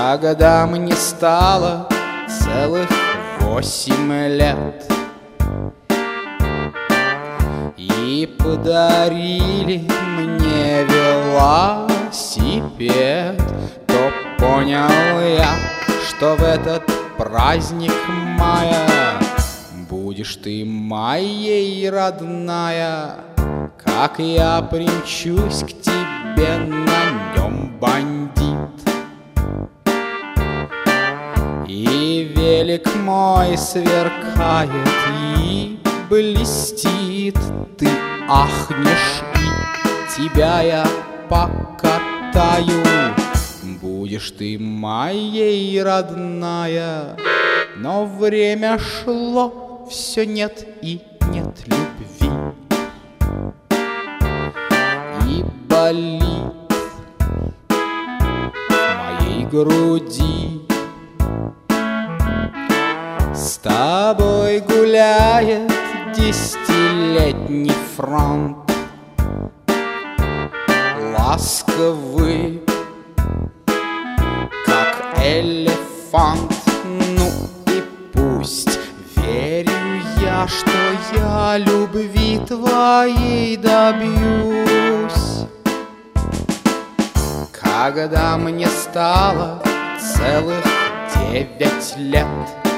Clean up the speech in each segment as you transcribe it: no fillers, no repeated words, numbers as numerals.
Когда мне стало целых 8 лет и подарили мне велосипед, то понял я, что в этот праздник мая будешь ты моей, родная. Как я примчусь к тебе, на нем бандит, и велик мой сверкает и блестит. Ты ахнешь, и тебя я покатаю. Будешь ты моей, родная. Но время шло, все нет и нет любви, и болит в моей груди. С тобой гуляет 10-летний фронт, ласковый, как элефант. Ну и пусть, верю я, что я любви твоей добьюсь. Когда мне стало целых 9 лет,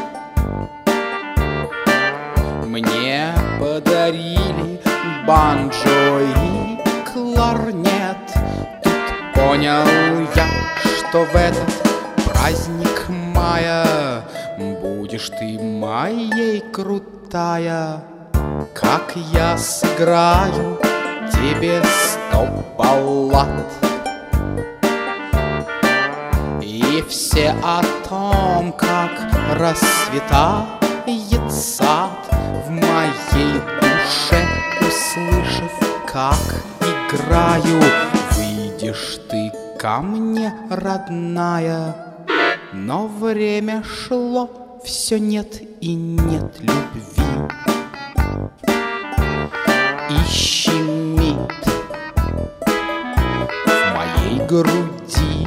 мне подарили банджо и кларнет. Тут понял я, что в этот праздник мая будешь ты моей, крутая. Как я сыграю тебе 100 баллад, и все о том, как расцветает сад в моей душе, услышав, как играю. Выйдешь ты ко мне, родная. Но время шло, все нет и нет любви, и щемит в моей груди.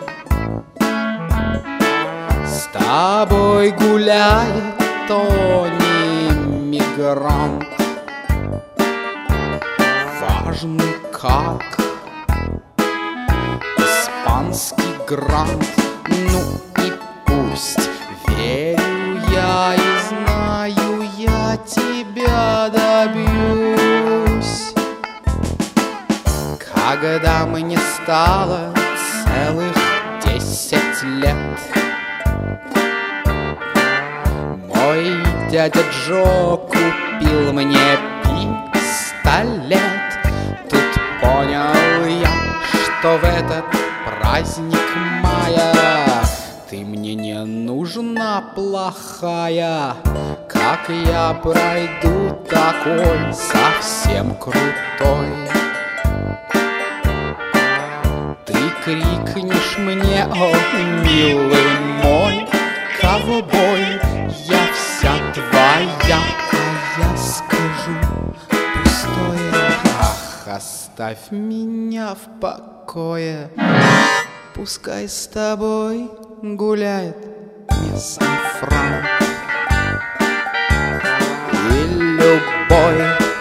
С тобой гуляет Тони мигрант, важный как испанский грант. Ну и пусть, верю я и знаю, я тебя добьюсь. Когда мне стало целых 10 лет, мой дядя Джо купил мне пистолет. Тут понял я, что в этот праздник мая ты мне не нужна, плохая. Как я пройду такой, совсем крутой, ты крикнешь мне: о, милый мой ковбой, я вся твоя. А я скажу пустое: ах, оставь меня в покое. Пускай с тобой гуляет мисс Франк, и любой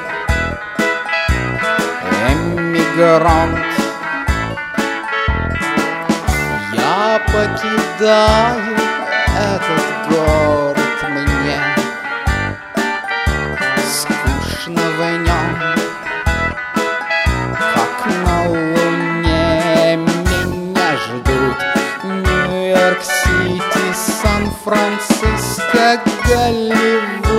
эмигрант. Я покидаю этот город, мне скучно в нем, как на луне меня ждут Нью-Йорк-Сити, Сан-Франциско, Голливуд.